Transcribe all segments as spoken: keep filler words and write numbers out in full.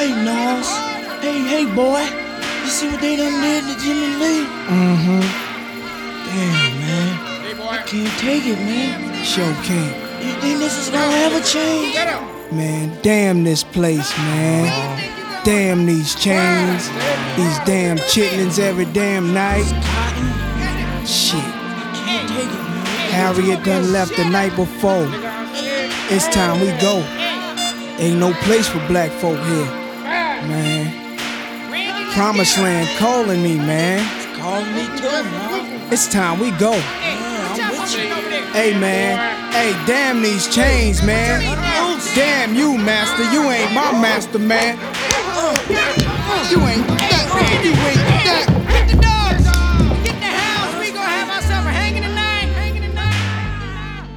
Hey, Nas. Hey, hey, boy. You see what they done did to Jimmy Lee? Mm-hmm. Damn, man. I can't take it, man. Sure can't. You think this is gonna ever change? Man, damn this place, man. Damn these chains. These damn chitlins every damn night. Shit. Can't take it, man. Harriet done left the night before. It's time we go. Ain't no place for black folk here, man. Promised Land calling me, man. It's calling me too, man. It's time we go. Yeah, I'm with you. Hey, man. Hey, damn these chains, man. Damn you, master. You ain't my master, man. You ain't that. You ain't that. Get the dogs. Get the house. We gonna have ourselves a hanging tonight. Hanging tonight.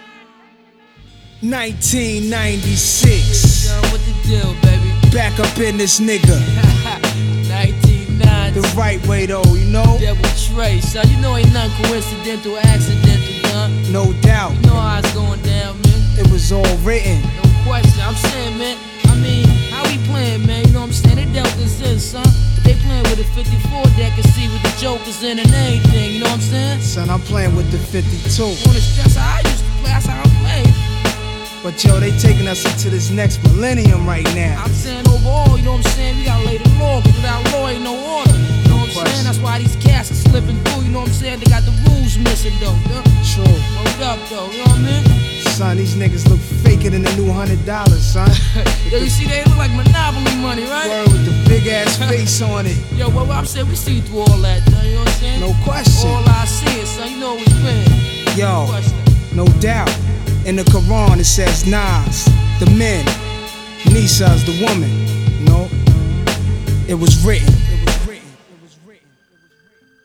nineteen ninety-six. Yo, what the deal, baby? Back up in this nigga. nineteen ninety. The right way, though, you know? Devil Trey, son. You know ain't nothing coincidental, accidental, done. No doubt. You know how it's going down, man. It was all written. No question. I'm saying, man. I mean, how we playing, man? You know what I'm saying? They dealt us in, son. They playing with a fifty-four deck and see what the joker's in and everything. You know what I'm saying? Son, I'm playing with the fifty-two. Wanna stress how I used to play? That's how I play. But yo, they taking us into this next millennium right now. I'm saying overall, you know what I'm saying? We gotta lay the law, cause without law ain't no order. You know what I'm saying? That's why these cats are slipping through, you know what I'm saying? They got the rules missing though, yeah? True. Hold up though, you know what I mean? Son, these niggas look faker than the new hundred dollars, son. Yo, you see they look like Monopoly money, right? Word with the big ass face on it. Yo, well, I'm saying we see through all that, though, you know what I'm saying? No question. All I see is, son, you know what's been. Yo, No question. no doubt. In the Quran it says Nas, the men, Nisa's the woman. You know, it was written.